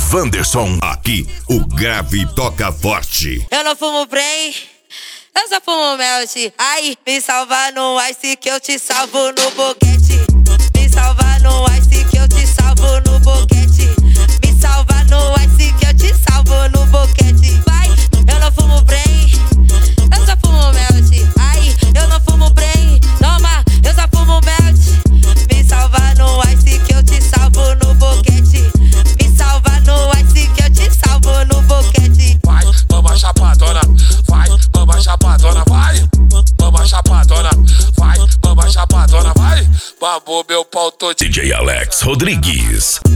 Wanderson, aqui o grave toca forte. Eu não fumo Brain, eu só fumo Melt. Ai, me salva no Ice que eu te salvo no boquete. Me salva no Ice que eu te salvo no boquete. Me salva no Ice que eu te salvo no boquete. Vai, eu não fumo Brain, eu só fumo Melt. Ai, eu não fumo Brain, toma, eu só fumo Melt. Me salva no Ice que eu te salvo no boquete. Me salva no Ice que eu te salvo no boquete. Vai, mama chapadona, vai, mama chapadona, vai, mama chapadona, vai, mama chapadona, vai. Babou meu pau todo. DJ Alex Rodrigues.